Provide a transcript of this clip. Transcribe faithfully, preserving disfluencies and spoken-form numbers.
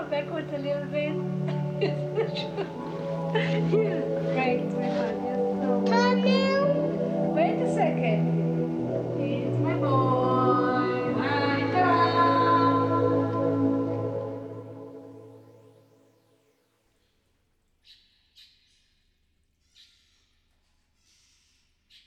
Yeah, backwards a little bit. Yeah, right, it's very hard. Yes, so.